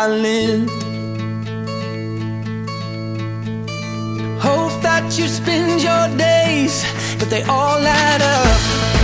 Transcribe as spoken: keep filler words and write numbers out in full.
I live. Hope that you spend your days, but they all add up.